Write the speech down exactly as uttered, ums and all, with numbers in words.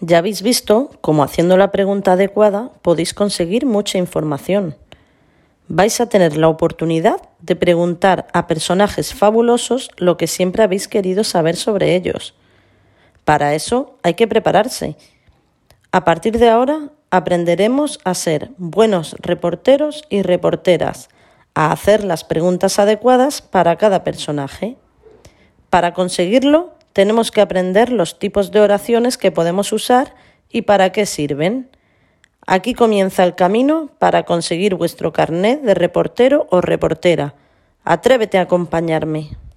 Ya habéis visto cómo haciendo la pregunta adecuada podéis conseguir mucha información. Vais a tener la oportunidad de preguntar a personajes fabulosos lo que siempre habéis querido saber sobre ellos. Para eso hay que prepararse. A partir de ahora aprenderemos a ser buenos reporteros y reporteras, a hacer las preguntas adecuadas para cada personaje. Para conseguirlo, tenemos que aprender los tipos de oraciones que podemos usar y para qué sirven. Aquí comienza el camino para conseguir vuestro carnet de reportero o reportera. Atrévete a acompañarme.